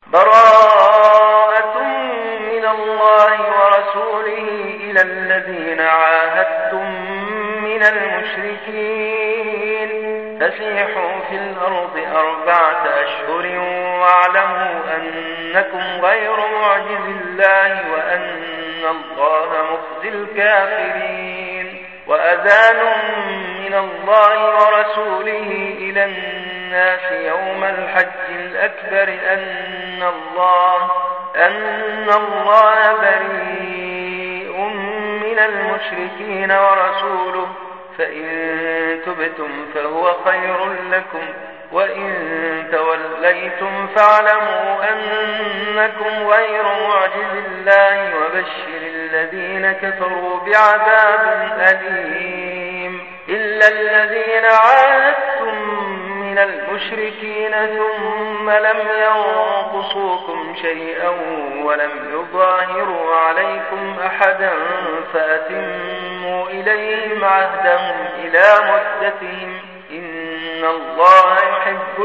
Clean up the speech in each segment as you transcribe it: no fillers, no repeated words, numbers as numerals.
براءة من الله ورسوله إلى الذين عاهدتم من المشركين فسيحوا في الأرض 4 أشهر واعلموا أنكم غير معجز الله وأن الله مخزي الكافرين. وأذان من الله ورسوله إلى الناس يوم الحج الأكبر أن الله بريء من المشركين ورسوله فإن تبتم فهو خير لكم وإن توليتم فاعلموا أنكم غير معجز الله وبشر الذين كفروا بعذاب أليم. إلا الذين عاهدتم من المشركين ثم لم ينقصوكم شيئا ولم يظاهروا عليكم أحدا فأتموا إليهم عهدهم إلى مدتهم إن الله يحب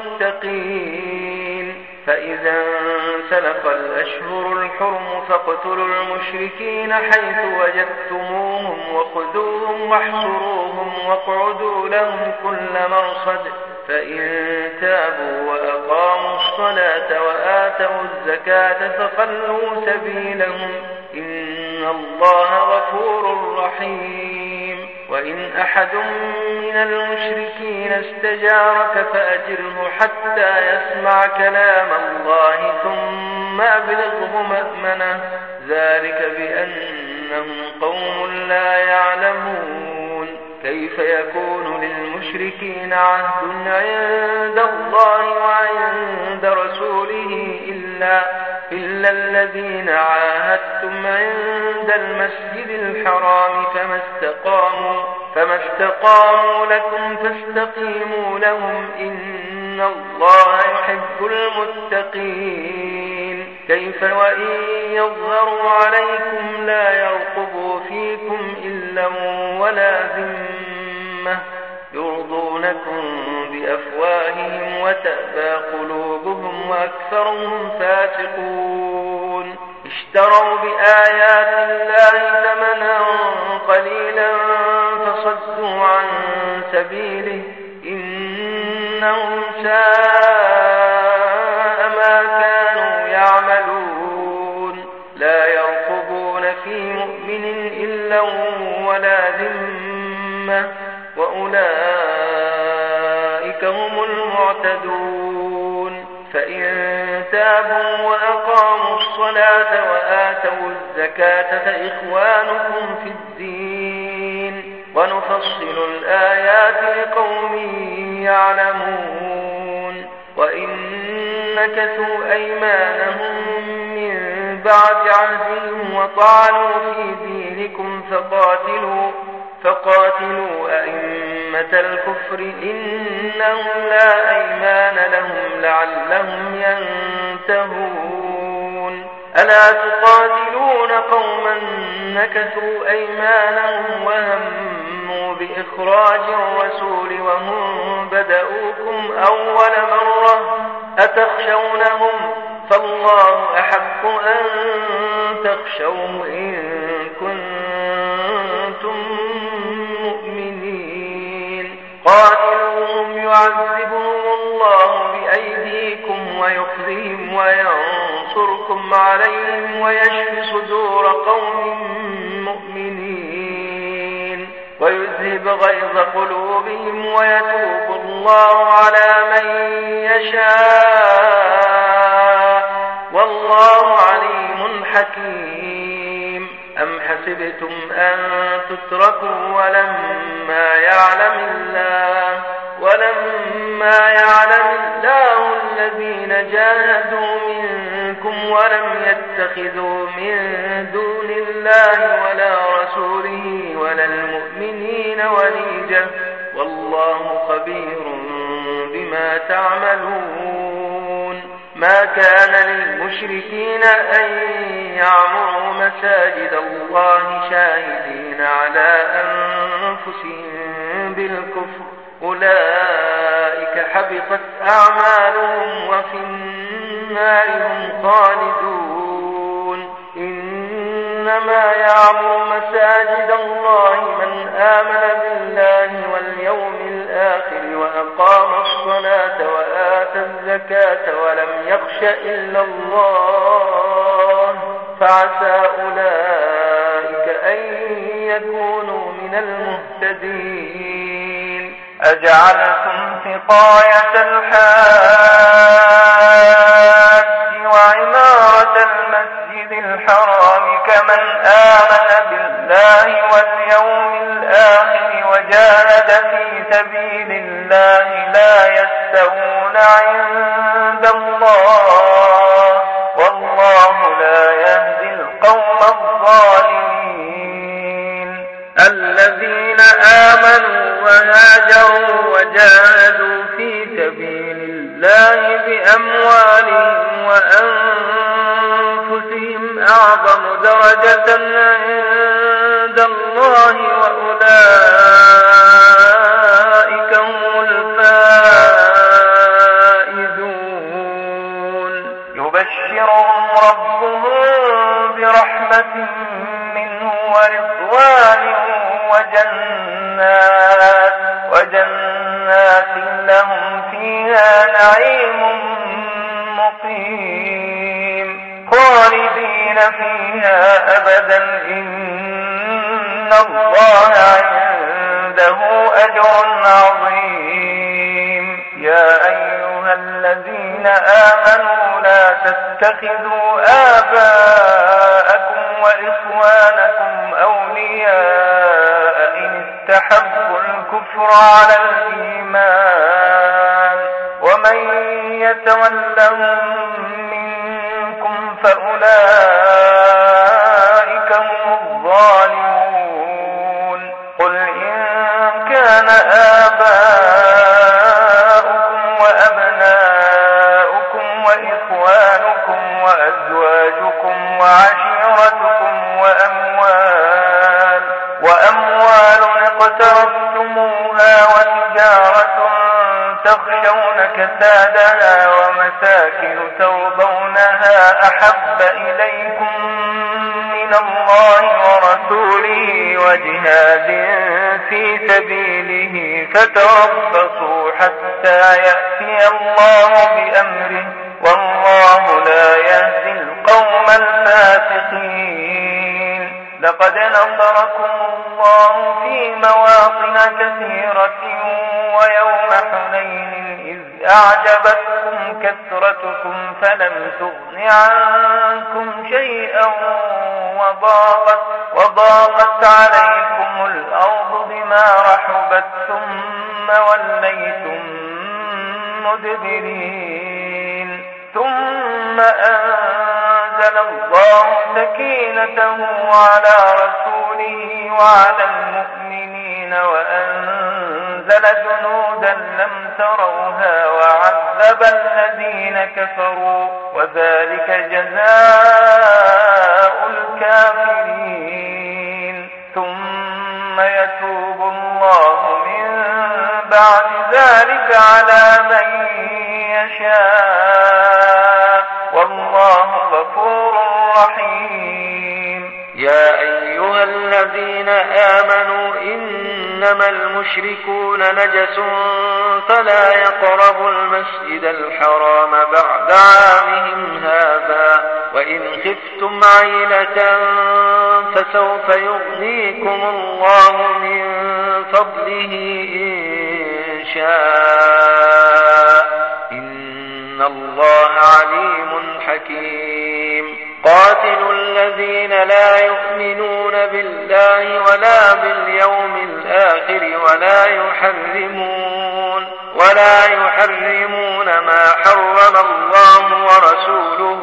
المتقين. فإذا انسلخ الأشهر الحرم فاقتلوا المشركين حيث وجدتموهم وخذوهم واحصروهم واقعدوا لهم كل مرصد فإن تابوا وأقاموا الصلاة وآتوا الزكاة فخلوا سبيلهم إن الله غفور رحيم. وإن أحد من المشركين استجارك فأجره حتى يسمع كلام الله ثم أبلغه مأمنه ذلك بأنهم قوم لا يعلمون. كيف يكون للمشركين عهد عند الله وعند رسوله إلا الذين عاهدتم عند المسجد الحرام فما استقاموا لكم فاستقيموا لهم إن الله يحب المتقين. كيف وإن يظهروا عليكم لا يرقبوا فيكم إلا ولا ذمة يرضونكم بأفواههم وتأبى قلوبهم وأكثرهم فاسقون. اشتروا بآيات الله ثمنا قليلا فصدوا عن سبيله إنهم ساء ما كانوا يعملون. لا يرقبون في مؤمن إلا ولا ذمة وأولئك هم المعتدون. فإن تابوا وأقاموا الصلاة وآتوا الزكاة فإخوانكم في الدين ونفصل الآيات لقوم يعلمون. وإن نكثوا أيمانهم من بعد عهدهم وطعنوا في دينكم فقاتلوا أئمة الكفر إنهم لا أيمان لهم لعلهم ينتهون. ألا تقاتلون قوما نكثوا أيمانهم وهموا بإخراج الرسول وهم بدأوكم أول مرة أتخشونهم فالله أحق أن تخشوه إن كنتم مؤمنين. قاتلوهم يعذبهم الله بأيديكم ويخزيهم وينصركم عليهم ويشفي صدور قوم مؤمنين ويذهب غيظ قلوبهم ويتوب الله على من يشاء والله عليم حكيم. أم حسبتم أن تتركوا ولما يعلم الله الذين جاهدوا منكم ولم يتخذوا من دون الله ولا رسوله ولا المؤمنين وليجة والله خبير بما تعملون. ما كان للمشركين أن يعمروا مساجد الله شاهدين على أنفسهم بالكفر أولئك حبطت أعمالهم وفي النار هم خالدون. إنما يعمر مساجد الله من آمن بالله واليوم الآخر وأقام الصلاة وآتى الزكاة ولم يخش إلا الله فعسى أولئك أن يكونوا من المهتدين. أجعلتم سقاية الحاج وعمارة المسجد الحرام كمن آمن بالله واليوم الآخر وجاهد في سبيل الله لا يستوون عند الله والله لا يهدي القوم الظالمين. الذين آمنوا وهاجروا وجاهدوا في سبيل الله بأموالهم وأنفسهم أعظم درجة عند الله وأولئك هم الفائزون. يبشرهم ربهم برحمة منه ورضوان وجنات لهم فيها نعيم مقيم خالدين فيها أبدا إن الله عنده أجر عظيم. يا أيها الذين آمنوا لا تتخذوا آباءكم وإخوانكم أولياء إن استحبوا الكفر على الإيمان ومن يتولهم منكم فأولئك هم الظالمون. قل إن كان آباؤكم وأبناؤكم وإخوانكم وأزواجكم وعشيرتكم وأموال اقترفتموها وتجارة تخشون كسادها ومساكن ترضونها أحب إليكم من الله ورسوله وجهاد في سبيله فتربصوا حتى يأتي الله بأمره والله لا يهدي القوم الفاسقين. لقد نصركم الله في مواطن كثيرة ويوم حنين إذ أعجبتكم كثرتكم فلم تغن عنكم شيئا وضاقت عليكم الأرض بما رحبت ثم وليتم مدبرين. ثم أنزل الله سكينته على رسوله وعلى المؤمنين وأنزل جنودا لم تروها وعذب الذين كفروا وذلك جزاء الكافرين. ثم يتوب الله من بعد ذلك على من يشاء والله غفور رحيم. يا أيها الذين آمنوا إنما المشركون نجس فلا يقربوا المسجد الحرام بعد عامهم هذا وإن خفتم عيلة فسوف يغنيكم الله من فضله إن شاء إن الله عليم حكيم. قاتلوا الذين لا يؤمنون بالله ولا باليوم الآخر ولا يحرمون ما حرم الله ورسوله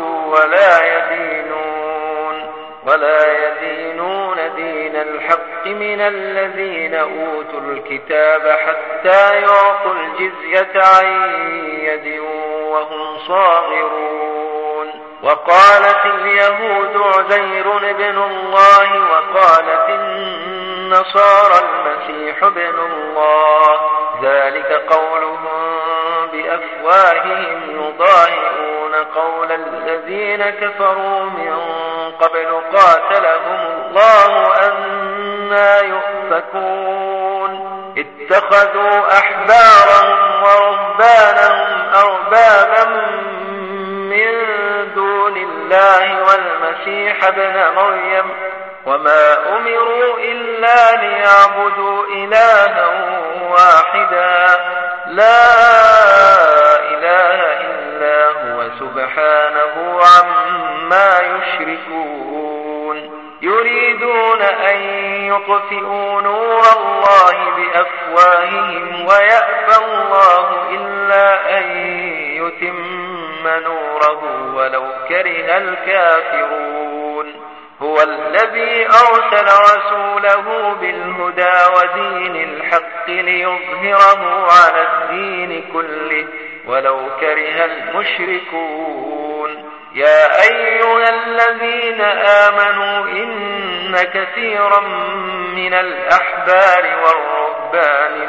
ولا يدينون دين الحق من الذين أوتوا الكتاب حتى يعطوا الجزية عن يد وهم صاغرون. وقالت اليهود عزير ابن الله وقالت النصارى المسيح ابن الله ذلك قولهم بأفواههم يضاهئون قول الذين كفروا من قبل قاتلهم الله أنى يؤفكون اتخذوا أحبارهم ورهبانهم أربابا من دون الله والمسيح ابن مريم وما أمروا إلا ليعبدوا إلها واحدا لا إله إلا هو سبحانه عما يشركون يريدون أن يطفئوا نور الله بأفواههم ويأبى الله إلا أن يتم نوره ولو كره الكافرون هو الذي أرسل رسوله بالهدى ودين الحق ليظهره على الدين كله ولو كره المشركون يا أيها الذين آمنوا إن كثيرا من الأحبار والرهبان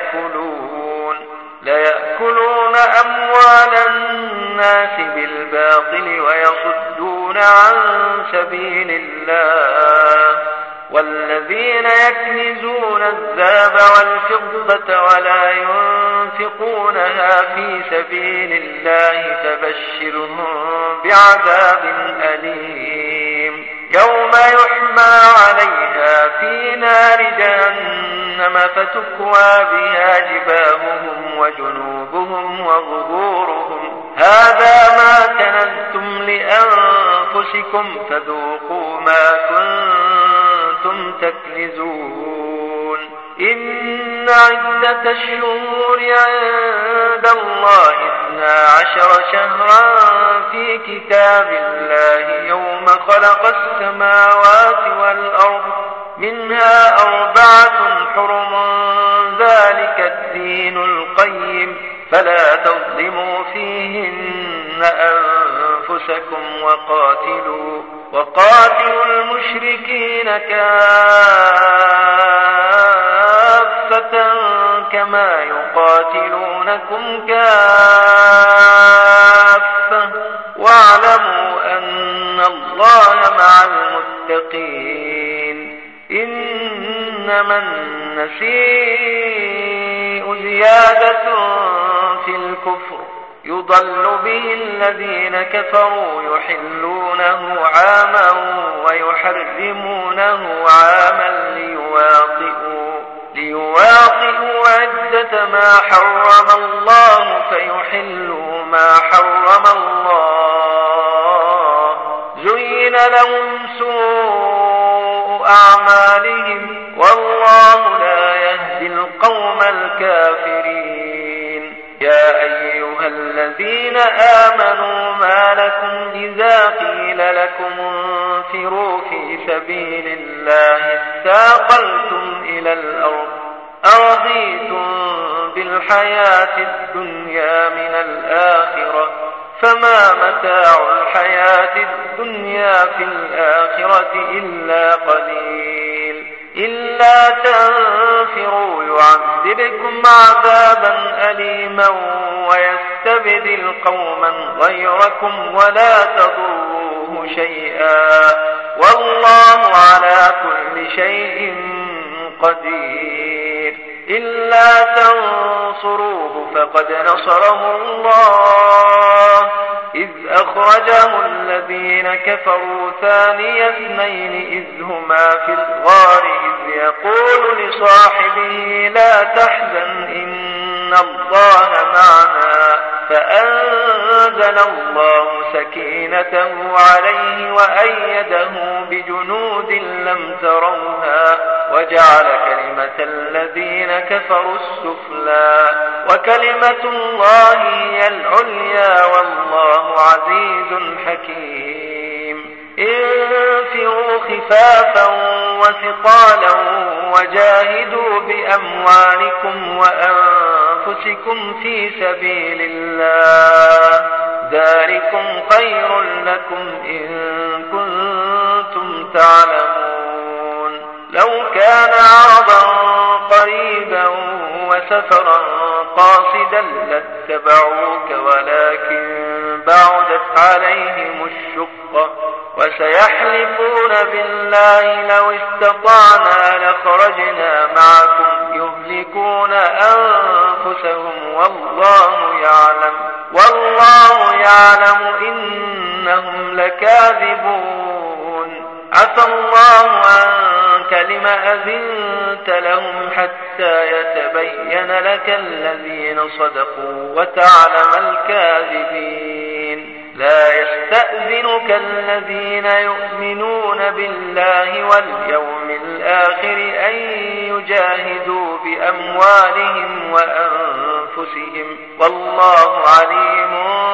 ليأكلون أموال الناس بالباطل ويصدون عن سبيل الله والذين يكنزون الذهب والفضة ولا ينفقونها في سبيل الله فبشرهم بعذاب أليم يوم يحمى عليها في نار جهنم فتكوى بها جباههم وجنوبهم وظهورهم هذا ما كنزتم لأنفسكم فذوقوا ما كنتم تكنزون إن عدة الشهور عند الله 12 شهرا في كتاب الله يوم خلق السماوات والأرض منها 4 حرم ذلك الدين القيم فلا تظلموا فيهن أنفسكم وقاتلوا المشركين كافة كما يقاتلونكم كافة واعلموا أن الله مع المتقين إنما النسيء زيادة في الكفر يضل به الذين كفروا يحلونه عاما ويحرمونه عاما ليواطئوا عدة ما حرم الله فيحلوا ما حرم الله زين لهم سوء أعمالهم والله لا يهدي القوم الكافرين يا أيها الذين آمنوا ما لكم إذا قيل لكم انفروا في سبيل الله استاقلتم إلى الأرض أرضيتم بالحياة الدنيا من الآخرة فما متاع الحياة الدنيا في الآخرة إلا قليل إلا تنفروا يعذبكم عذابا أليما ويستبدل قوما غيركم ولا تضروه شيئا والله على كل شيء قدير إلا تنصروه فقد نصره الله إذ أخرجه الذين كفروا ثاني اثنين إذ هما في الغار إذ يقول لصاحبه لا تحزن إن الله معنا فأنزل الله سكينته عليه وأيده بجنود لم تروها وجعل كلمة الذين كفروا السفلى وكلمة الله هي العليا والله عزيز حكيم انفروا خفافا وثقالا وجاهدوا بأموالكم وأنفسكم في سبيل الله ذلكم خير لكم إن كنتم تعلمون لو كان عرضا قريبا وسفرا قاصدا لاتبعوك ولكن بعدت عليهم الشقة وسيحلفون بالله لو استطعنا لخرجنا معكم يهلكون أنفسهم والله يعلم إنهم لكاذبون عفى الله عنك لم أذنت لهم حتى يتبين لك الذين صدقوا وتعلم الكاذبين لا يستأذنك الذين يؤمنون بالله واليوم الآخر أن يجاهدوا بأموالهم وأنفسهم والله عليم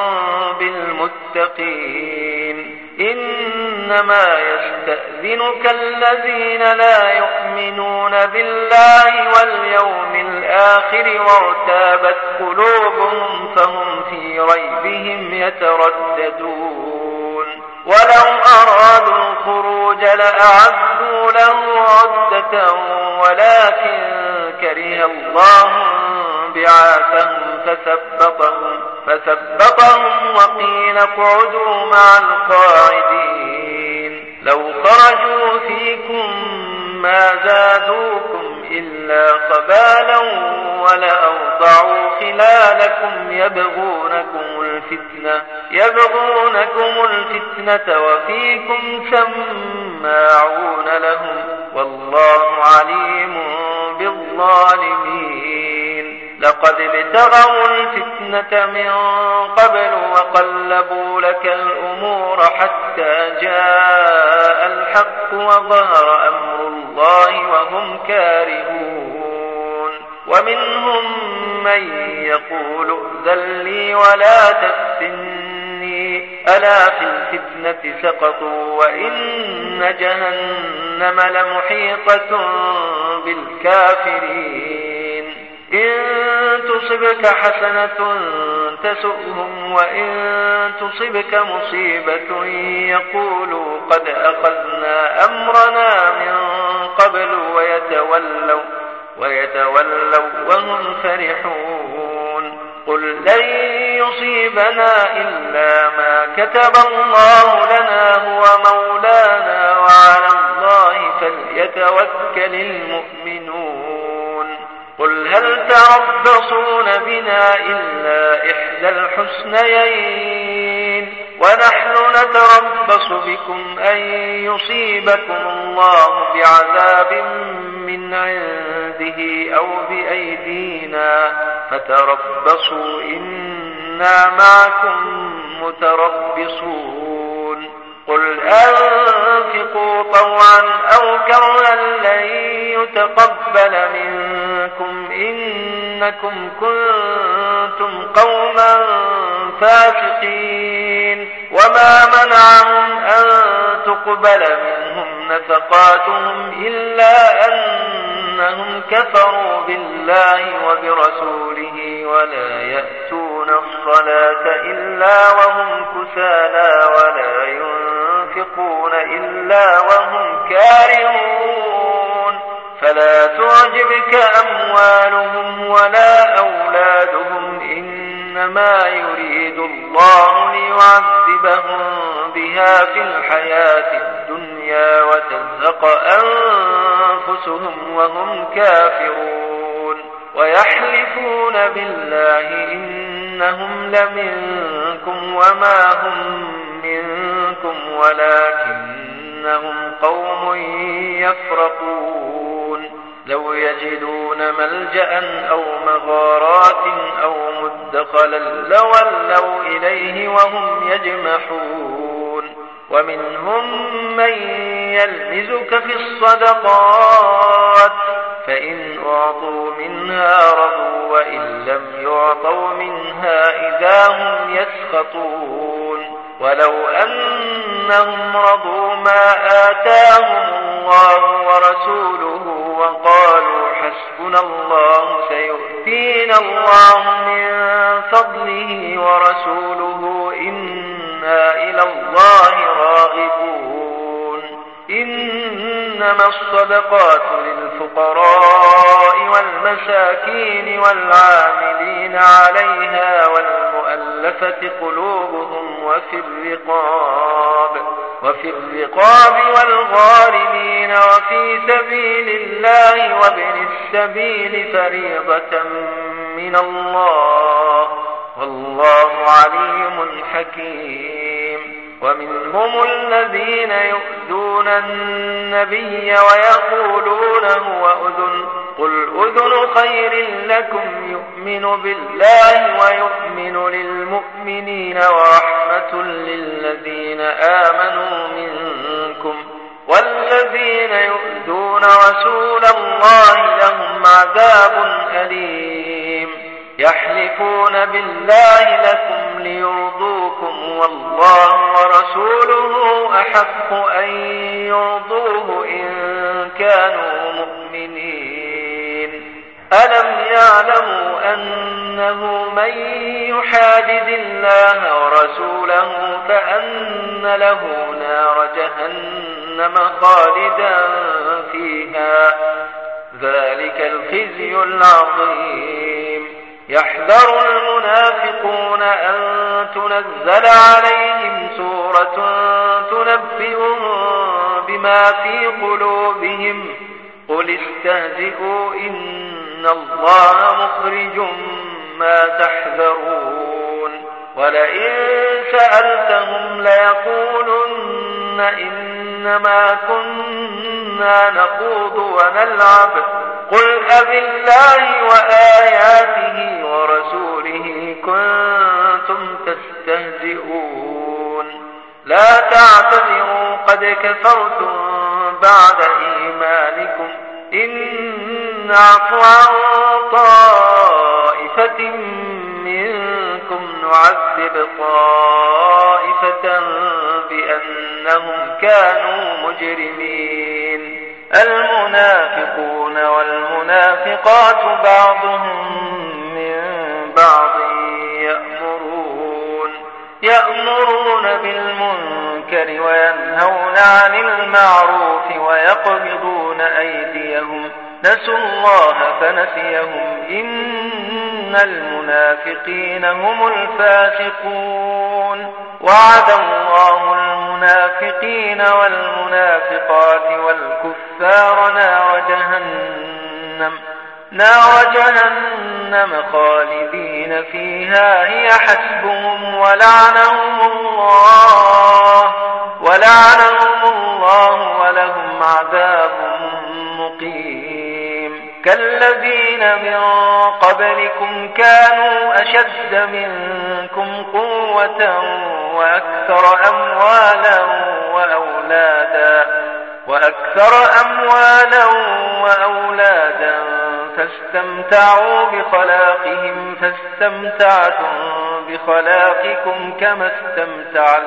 بالمتقين إنما يستأذنك الذين لا يؤمنون بالله واليوم الآخر وارتابت قلوبهم فهم في ريبهم يترددون ولو أرادوا الخروج لأعدوا له عدة ولكن كره الله بعاثهم فثبطهم وقيل اقعدوا مع القاعدين لو خرجوا فيكم ما زادوكم إلا خبالا ولأوضعوا خلالكم يبغونكم الفتنة وفيكم سماعون لهم والله عليم بالظالمين لقد ابتغوا الفتنة من قبل وقلبوا لك الأمور حتى جاء الحق وظهر أمر الله وهم كارهون ومنهم من يقول ائذن لي ولا تفتني ألا في الفتنة سقطوا وإن جهنم لمحيطة بالكافرين إن تصبك حسنة تسؤهم وإن تصبك مصيبة يقولوا قد أخذنا أمرنا من قبل ويتولوا وهم فرحون قل لن يصيبنا إلا ما كتب الله لنا هو مولانا وعلى الله فليتوكل المؤمنون قل هل تربصون بنا إلا إحدى الحسنيين ونحن نتربص بكم أن يصيبكم الله بعذاب من عنده أو بأيدينا فتربصوا إنا معكم متربصون قل أنفقوا طوعا أو كرها لن يتقبل منكم إنكم كنتم قوما فاسقين وما منعهم أن تقبل منهم نفقاتهم إلا أنهم كفروا بالله وبرسوله ولا يأتون الصلاة إلا وهم كسالى ولا ينفقون إلا وهم كارهون فلا تعجبك أموالهم ولا أولادهم إنما يريد الله ليعذبهم بها في الحياة الدنيا وتزهق أنفسهم وهم كافرون ويحلفون بالله إنهم لمنكم وما هم منكم ولكنهم قوم يفرقون لو يجدون ملجأ أو مغارات أو مدخلا لولوا إليه وهم يجمحون ومنهم من يلمزك في الصدقات فإن أعطوا منها رضوا وإن لم يعطوا منها إذا هم يسخطون ولو أنهم رضوا ما آتاهم الله ورسوله وقالوا حسبنا الله سيؤتينا الله من فضله ورسوله إنا إلى الله راغبون إنما الصدقات للفقراء والمساكين والعاملين عليها والمؤلفة قلوبهم وفي الرقاب والغارمين وفي سبيل الله وابن السبيل فريضة من الله والله عليم حكيم. ومنهم الذين يؤذون النبي ويقولون هو أذن قل أذن خير لكم يؤمن بالله ويؤمن للمؤمنين ورحمة للذين آمنوا منكم والذين يؤذون رسول الله لهم عذاب أليم. يحلفون بالله لكم ليرضوكم والله ورسوله أحق أن يرضوه إن كانوا مؤمنين. ألم يعلموا أنه من يحادد الله ورسوله فأن له نار جهنم خالدا فيها ذلك الخزي العظيم. يحذر المنافقون أن تنزل عليهم سورة تنبئهم بما في قلوبهم قل استهزئوا إن الله مخرج ما تحذرون. ولئن سألتهم ليقولن إنما كنا نخوض ونلعب قل أبالله وآياته ورسوله كنتم تستهزئون لا تعتذروا قد كفرتم بعد إيمانكم إن نعفو عن طائفة منكم نعذب طائفة بأنهم كانوا مجرمين. المنافقون والمنافقات بعضهم من بعض يأمرون بالمنكر وينهون عن المعروف ويقبضون أيديهم نسوا الله فنسيهم إن المنافقين هم الفاسقون. وعد الله المنافقين والمنافقات والكفار نار جهنم خالدين فيها هي حسبهم ولعنهم الله ولهم عذاب مقيم. كالذين من قبلكم كانوا أشد منكم قوة وأكثر أموالا وأولادا فاستمتعوا بخلاقهم فاستمتعتم بخلاقكم كما استمتع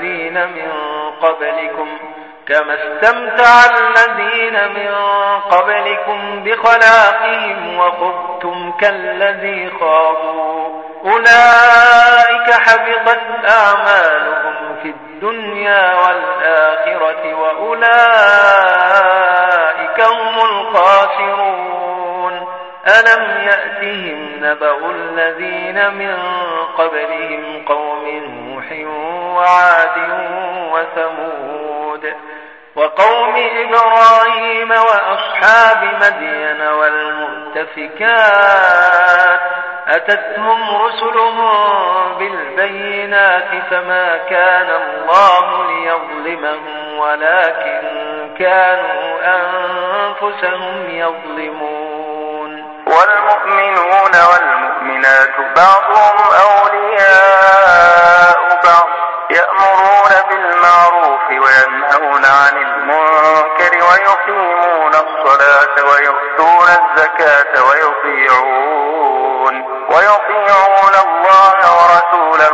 الذين من قبلكم بخلاقهم وخضتم كالذي خاضوا أولئك حبطت أعمالهم في الدنيا والآخرة وأولئك هم الخاسرون. ألم يأتهم نبأ الذين من قبلهم قوم نوح وعاد وثمود وقوم إبراهيم وأصحاب مدين والمؤتفكات أتتهم رسلهم بالبينات فما كان الله ليظلمهم ولكن كانوا أنفسهم يظلمون. والمؤمنون والمؤمنات بعضهم أولياء بعض يأمرون بالمعروف وينهون عن المنكر ويقيمون الصلاة ويؤتون الزكاة ويطيعون الله ورسوله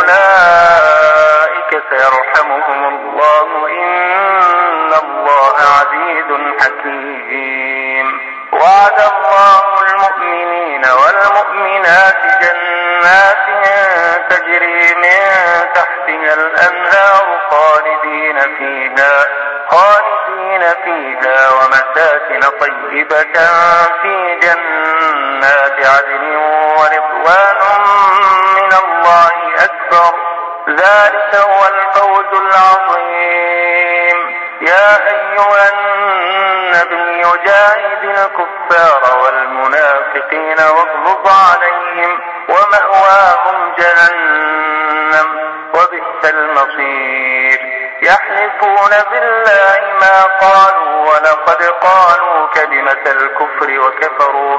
أولئك سيرحمهم الله إن الله عزيز حكيم. وعد الله المؤمنين والمؤمنات جنات تجري من تحتها الأنهار خالدين فيها ومساكن طيبة موكبة في جنات عدن ورضوان من الله أكبر، ذلك هو الفوز العظيم. يا أيها النبي جاهد الكفار والمنافقين واغلظ عليهم ومأواهم جهنم وبئس المصير. يحلفون بالله ما قالوا ولقد قالوا كلمة الكفر وكفروا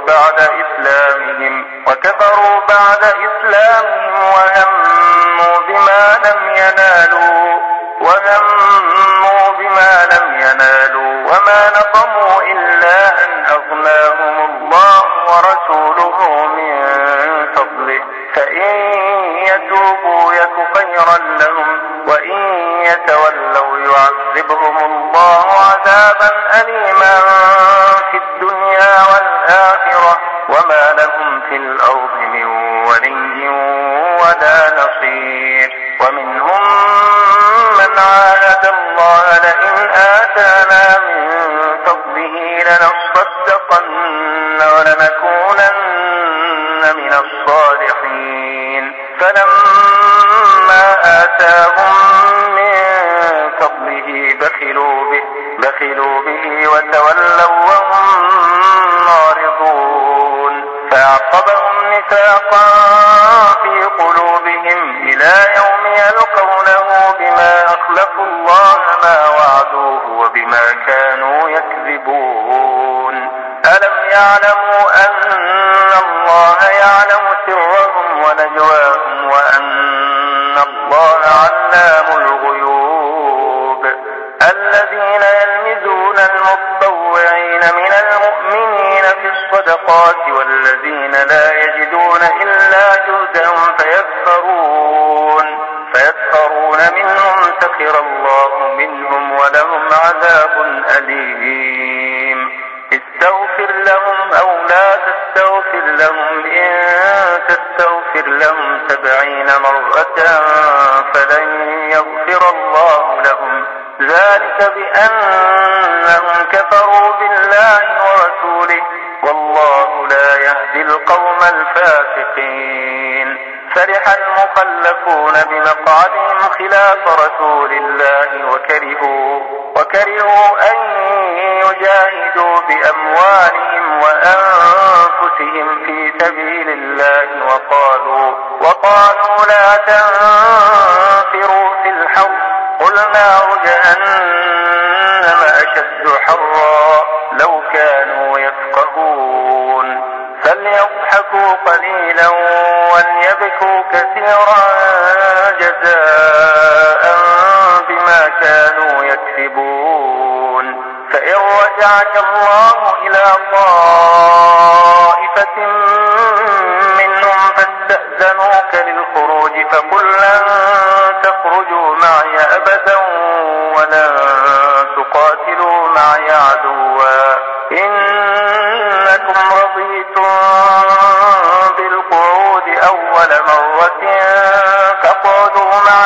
بعد إسلامهم وهموا بما لم ينالوا وما نقموا إلا أن أغناهم الله ورسوله من فضله، فإن يتوبوا يك خيرا لهم وإن يتولوا يعذبهم الله عذابا أليما في الدنيا والآخرة وما لهم في الأرض من ولي ولا نصير. ومنهم من عاهد الله لئن آتانا من فضله لنصدقن ولنكونن من الصالحين، فلما آتاهم من فضله بخلوا به وتولوا وهم معرضون، فأعقبهم نفاقا في قلوبهم إلى يوم يلقونه بما أخلفوا الله ما وعدوه وبما كانوا يكذبون. ألم يعلموا أن الله يعلم سرهم ونجواهم وأن الله علام الغيوب. الذين يلمزون المتطوعين من المؤمنين في الصدقات والذين لا يجدون إلا جهدهم فيسخرون منهم سخر الله منهم ولهم عذاب أليم. استغفر لهم أو لا تستغفر لهم إن تستغفر لهم 70 مرة فلن يغفر الله لهم، ذلك بأنهم كفروا بالله ورسوله والله لا يهدي القوم الفاسقين. فرح المخلفون بمقعدهم خلاف رسول الله وكرهوا أن يجاهدوا بأموالهم وأنفسهم في سبيل الله وقالوا لا تنفروا في الحر قل نار جهنم أشد حرا لو كانوا يفقهون. فليضحكوا قليلا وليبكوا كثيرا جزاء بما كانوا يكسبون. فإن رجعك الله إلى طائفة منهم فاستأذنوك للخروج فقل لن تخرجوا معي أبدا ولن تقاتلوا معي عدوا إنكم رضيتم بالقعود أول مرة فاقعدوا مع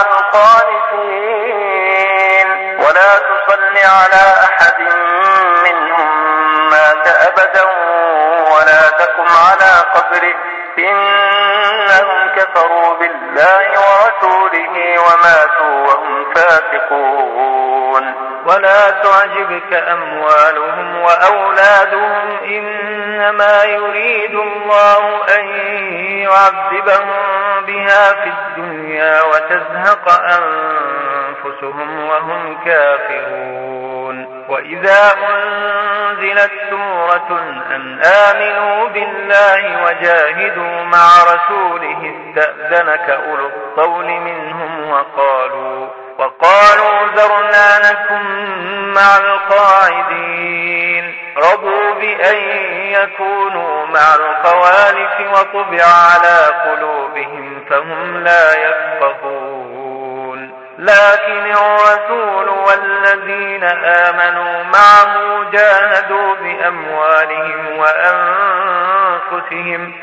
الخالفين ولا تصل على أحد منهم مات أبدا ولا تقم على قبره إنهم كفروا بالله ورسوله وماتوا وهم فاسقون. ولا تعجبك أموالهم وأولادهم إنما يريد الله أن يعذبهم بها في الدنيا وتزهق أنفسهم وهم كافرون. وإذا أنزلت سورة أن آمنوا بالله وجاهدوا مع رسوله استأذنك أولو الطول منهم وقالوا ذرنا نكن مع القاعدين رضوا بأن يكونوا مع الخوالف وطبع على قلوبهم فهم لا يفقهون. لكن الرسول والذين آمنوا معه جاهدوا بأموالهم وأنفسهم أنفسهم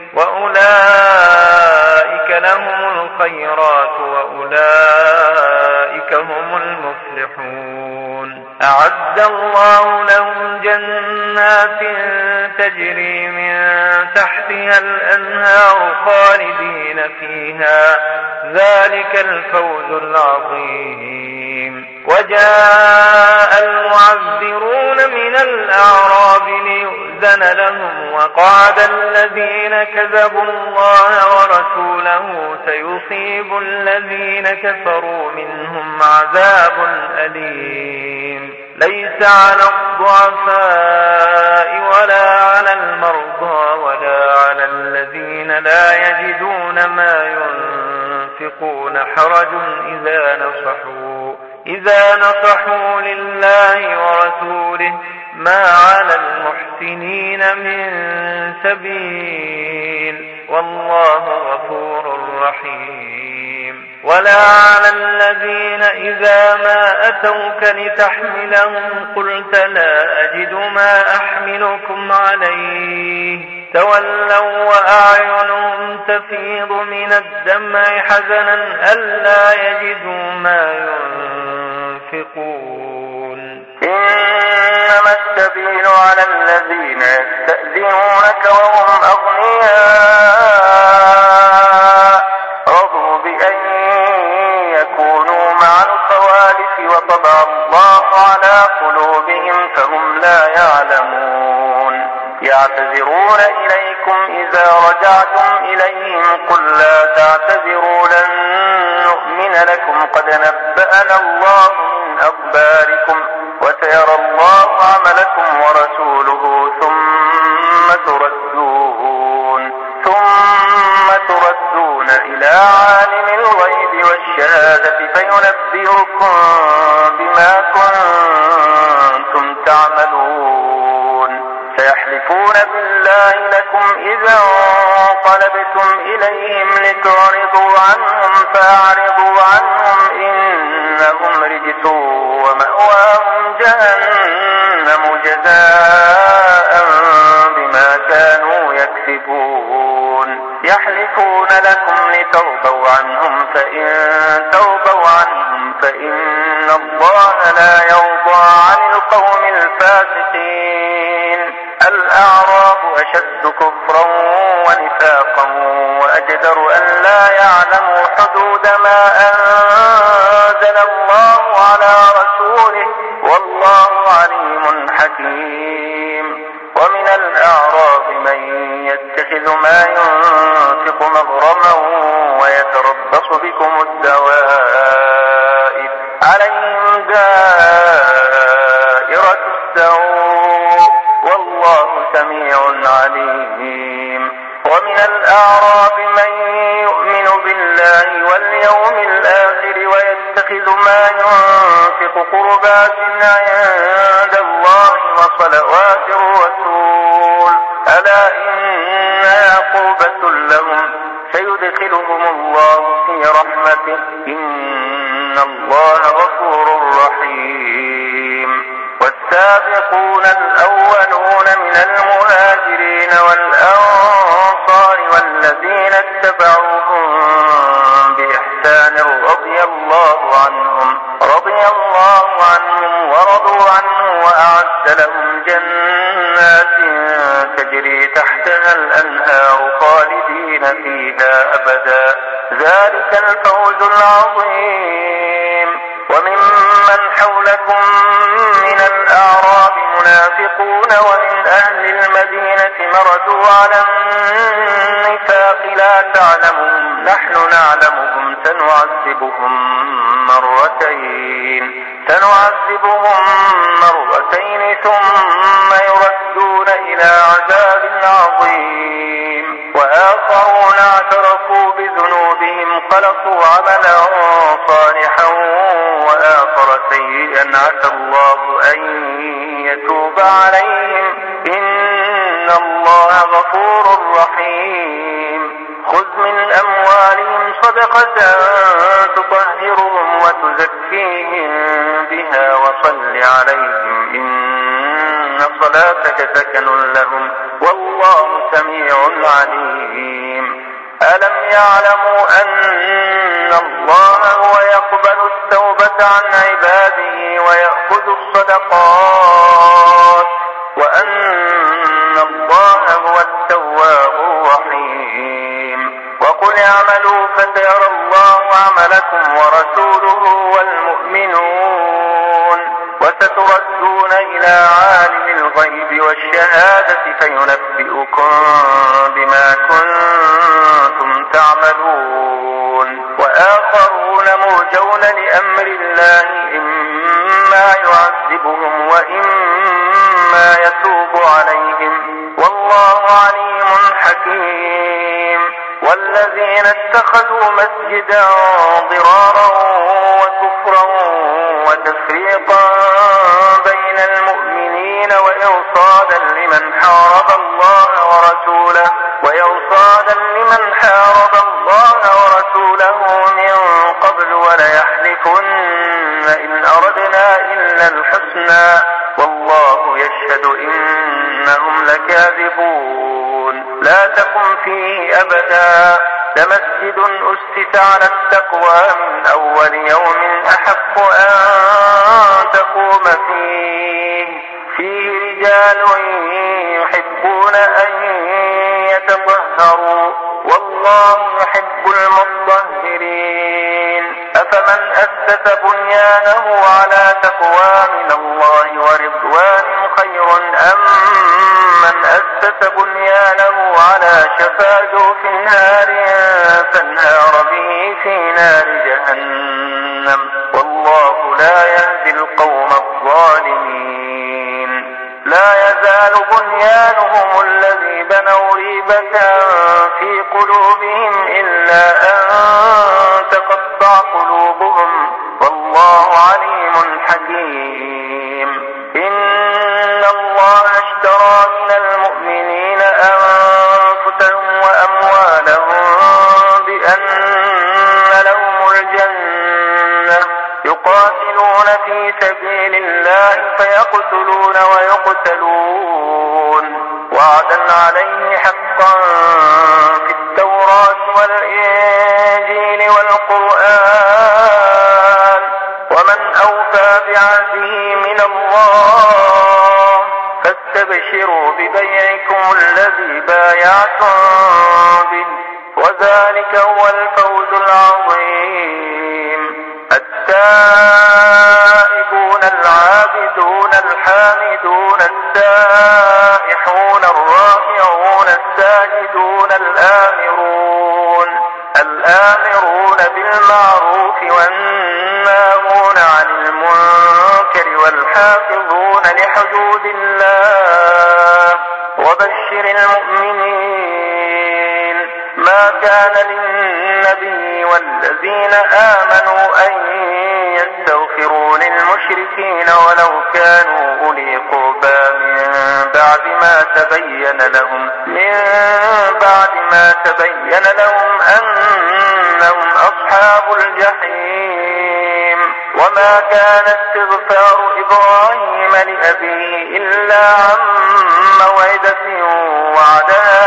وأولئك لهم الخيرات وأولئك هم المفلحون. أعد الله لهم جنات تجري من تحتها الأنهار خالدين فيها، ذلك الفوز العظيم. وجاء المعذرون من الأعراب ليؤذن لهم، وقعد الذين كذبوا الله ورسوله سيصيب الذين كفروا منهم عذاب أليم. ليس على الضعفاء ولا على المرضى ولا على الذين لا يجدون ما ينفقون حرج إذا نصحوا لله ورسوله، ما على المحسنين من سبيل، والله غفور رحيم. ولا على الذين إذا ما أتوك لتحملهم قلت لا أجد ما أحملكم عليه تولوا وأعينهم تفيض من الدمع حزنا ألا يجدوا ما ينفقون. إنما السبيل على الذين يستأذنونك وهم أغنياء رضوا بأن يكونوا مع الخوالف وطبع الله على قلوبهم فهم لا يعلمون. يعتذرون إليكم إذا رجعتم إليهم قل لا تعتذروا لن نؤمن لكم قد نبأنا الله من أخباركم وسيرى الله عملكم ورسوله ثم تردون إلى عالم الغيب والشهادة فينبئكم بما كنتم تعملون. سيحلفون بالله لكم إذا انقلبتم إليهم لتعرضوا عنهم فأعرضوا عنهم إنهم رجس ومأواهم جهنم جزاء بما كانوا يكسبون. يحلفون لكم لترضوا عنهم فإن ترضوا عنهم فإن الله لا يرضى عن القوم الفاسقين. الأعراب أشد كفرا ونفاقا وأجدر أن لا يعلموا حدود ما أنزل الله على رسوله والله عليم حكيم. ومن الأعراب من يتخذ ما ينفق مغرما ويتربص بكم الدوائر عليهم دائرة السوء والله سميع عليم. ومن الأعراب من يؤمن بالله واليوم الآخر ويتخذ ما ينفق قربات عند الله وصلوات الرسول ألا إنها قربة لهم سيدخلهم الله في رحمته إن الله غفور رحيم. والسابقون الأولون من المهاجرين والأنصار والذين اتبعوهم بإحسان رضي الله عنهم ورضوا عنه وأعد لهم جنات تجري تحتها الأنهار خالدين فيها أبدا ذلك الفوز العظيم. وممن حولكم من الأعراب منافقون ومن أهل المدينة مردوا على النفاق لا تعلمهم نحن نعلمهم سنعذبهم مرتين ثم يردون إلى عذاب عظيم. وآخرون اعترفوا بذنوبهم خلقوا عملا صالحا وآخر سيئا عسى الله أن يتوب عليهم إن الله غفور رحيم. خذ من أموالهم صدقة تطهرهم وتزكيهم بها وصل عليهم إن صلاتك سكن لهم والله سميع سميع عليم. ألم يعلموا أن الله هو يقبل التوبة عن عباده ويأخذ الصدقات وأن الله هو التواب الرحيم. وقل اعملوا فسيرى الله عملكم ورسوله والمؤمنون وستردون إلى عالم الغيب والشهادة فينبئكم بما كنتم تعملون. وآخرون مرجون لأمر الله إما يعذبهم وإما يتوب عليهم والله عليم حكيم. والذين اتخذوا مسجدا ضرارا وكفرا وتفريقا بين المؤمنين وإرصادا لمن حارب الله ورسوله من قبل وليحلفن إن أردنا إلا الحسنى والله يشهد إنهم لكاذبون. لا تقم فيه أبدا لمسجد أسس على التقوى من أول يوم أحق أن تقوم فيه رجال يحبون أن يتطهروا والله يحب المطهرين. أفمن أسس بنيانه على تقوى من الله ورضوان خير أم من أسس بنيانه على شفا جرف نار فانهار به في نار جهنم والله لا يهدي القوم الظالمين. لا يزال بنيانهم الذي بنوا ريبة في قلوبهم إلا أن تقطع قلوبهم والله عليم حكيم. إن الله اشترى من المؤمنين أنفسهم وأموالهم بأن لهم الجنة يقاتلون في سبيل الله فيقتلون ويقتلون وعدا عليه حقا في التوراة والإنجيل والقرآن ومن أوفى بعهده من الله فاستبشروا ببيعكم الذي بايعتم به وذلك هو الفوز العظيم. التائبون العابدون الحامدون السائحون الراكعون الساجدون الآمرون بالمعروف والناهون عن المنكر والحافظون لحدود الله وبشر المؤمنين. ما كان للنبي والذين آمنوا أن يستغفروا للمشركين ولو كانوا أولي قربى من بعد ما تبين لهم أنهم أصحاب الجحيم. وما كان استغفار إبراهيم لأبيه إلا عن موعدة وعدها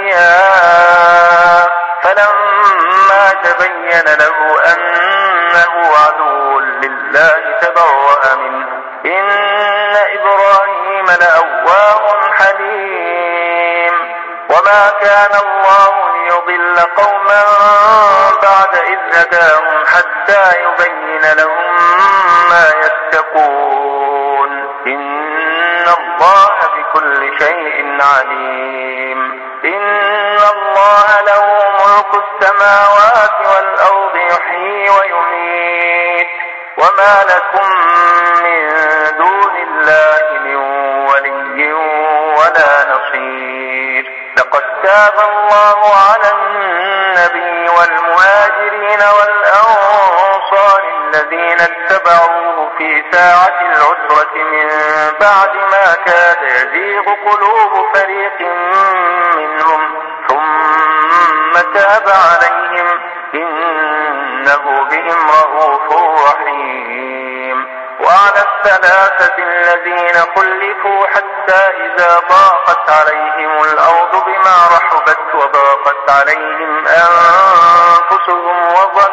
إياه فلما تبين له أنه عدو لله تبرأ منه إن إبراهيم لأواه حليم. وما كان الله ليضل قوما بعد إذ هداهم حتى يبين لهم ما يتقون إن الله بكل شيء عليم. إن الله له ملك السماوات والأرض يحيي ويميت وما لكم من دون الله من ولي ولا نصير. لقد تاب الله على النبي والمهاجرين والأنصار الذين اتبعوه في ساعة العسرة من بعد ما كاد يزيغ قلوب فريق منهم ثم تاب عليهم إنه بهم رءوف رحيم. وعلى الثلاثة الذين خلفوا حتى إذا ضاقت عليهم الأرض بما رحبت وضاقت عليهم أنفسهم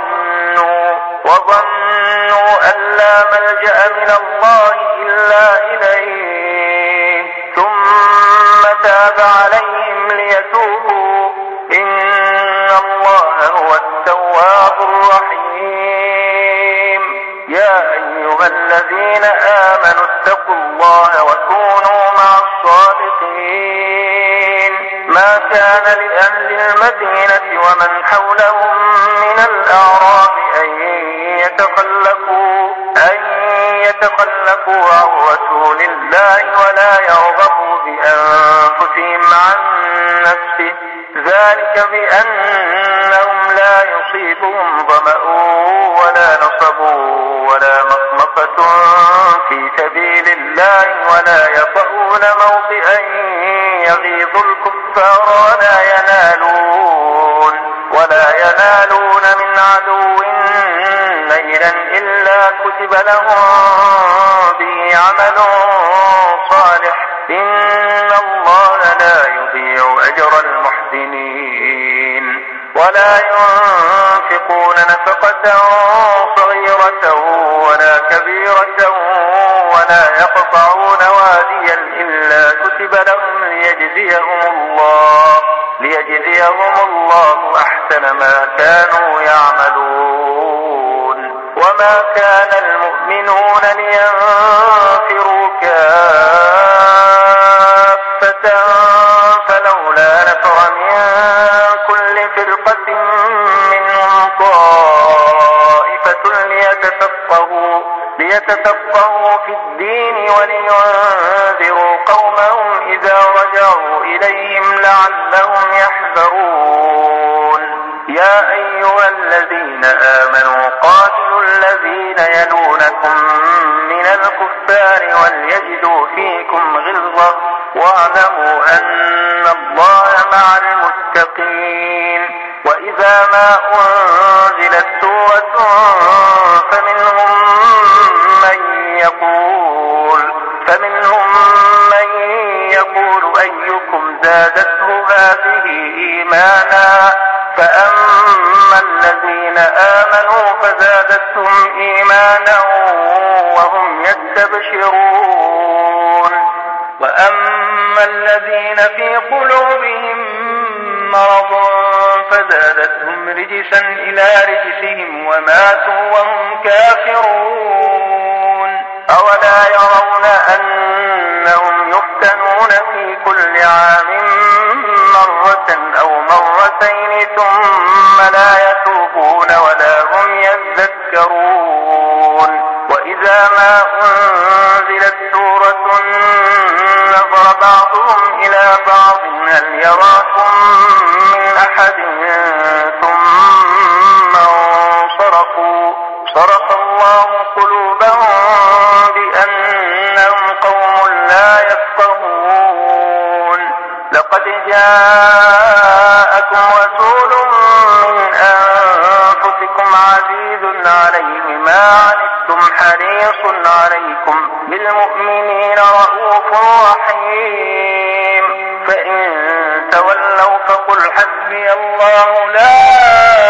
وظنوا أن لا ملجأ من الله إلا إليه ثم تاب عليهم ليتوبوا إن الله هو التواب الرحيم. يا أيها الذين آمنوا اتقوا الله وكونوا مع الصادقين. ما كان لأهل المدينة ومن حولهم من الأعراب أن يتخلفوا عن رسول الله ولا يرغبوا بأنفسهم عن نفسه ذلك بأنهم لا يصيبهم ظمأ ولا نصب ولا مخمصة في سبيل الله ولا يطؤون موطئا يغيظ الكفار ولا ينالون من عدو نيلا إلا كتب لهم به عمل صالح إن الله لا يضيع أجر المحسنين. ولا ينفقون نفقة صغيرة ولا كبيرة ولا يقطعون واديا إلا كتب لهم ليجزيهم الله أحسن ما كانوا يعملون. وما كان المؤمنون لينفروا كافة فلولا نفر من كل فرقة منهم طائفة ليتفقهوا في الدين ولينذروا قومهم إذا رجعوا إليهم لعلهم يحذرون. يا أيها الذين آمنوا قاتلوا الذين يلونكم من الكفار وليجدوا فيكم غلظة واعلموا أن الله مع المتقين. وإذا ما أنزلت سورة فمنهم من يقول أيكم زادته هذه إيمانا فأما الذين آمنوا فزادتهم إيمانا وهم يستبشرون. وأما الذين في قلوبهم مرض فزادتهم رجسا إلى رجسهم وماتوا وهم كافرون. أولا يرون أنهم يفتنون في كل عام مرة أو مرتين ثم لا يتوبون ولا هم يذكرون. وإذا ما أنزلت سورة نظر بعضهم إلى بعض هل يراكم من أحد ثم انصرفوا. صرف الله قلوبهم بأنهم قوم لا يفقهون. لقد جاءكم رسول من أنفسكم عزيز عليه ما عنتم حريص عليكم بالمؤمنين رؤوف رحيم. فإن تولوا فقل حسبي الله لا